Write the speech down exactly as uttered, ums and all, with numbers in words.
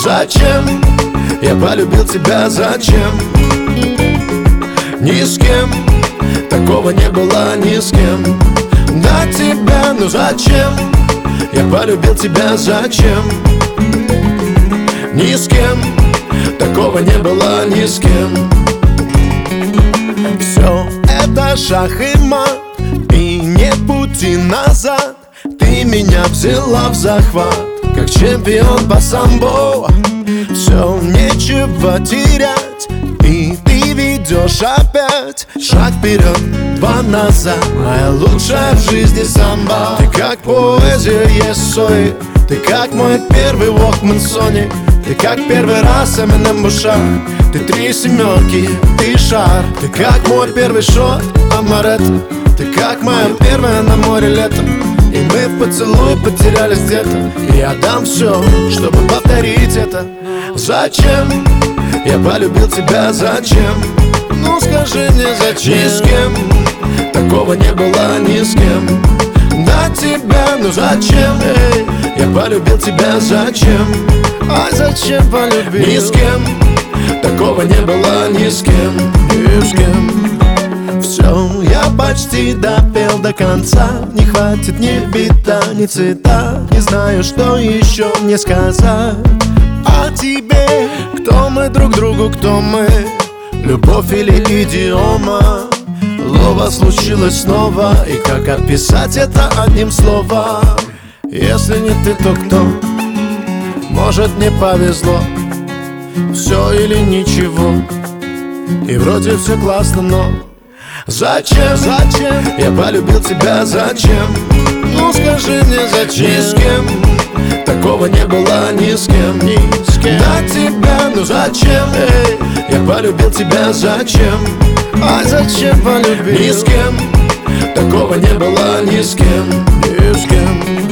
зачем я полюбил тебя, зачем? Ни с кем такого не было, ни с кем до тебя. Ну зачем я полюбил тебя, зачем? Ни с кем такого не было, ни с кем. Все это шах и мат, и нет пути назад. Ты меня взяла в захват, как чемпион по самбо. Все, нечего терять, и ты ведешь опять шаг вперед, два назад. Моя лучшая в жизни самба. Ты как поэзия Есои, ты как мой первый Walkman Sony, ты как первый раз Eminem в ушах. Ты три семерки, ты шар. Ты как мой первый шот Амаретто, ты как моя первая на море лето. И мы в поцелуй потерялись где-то. И я дам все, чтобы повторить это. Зачем я полюбил тебя, зачем? Ну скажи мне, зачем? Ни с кем такого не было, ни с кем до тебя. Ну зачем я полюбил тебя, зачем? А зачем полюбил? Ни с кем такого не было, ни с кем, ни с кем. Все, я почти допел до конца. Не хватит ни бита, ни цвета. Не знаю, что еще мне сказать о тебе. Кто мы друг другу, кто мы? Любовь или идиома? Лова случилось снова, и как описать это одним словом? Если не ты, то кто? Может, не повезло. Все или ничего. И вроде все классно, но зачем, зачем я полюбил тебя, зачем? Ну скажи мне, зачем? Ни с кем такого не было, ни с кем, ни с кем до тебя. Ну зачем я полюбил тебя, зачем? А зачем полюбил? Ни с кем такого не было, ни с кем, ни с кем.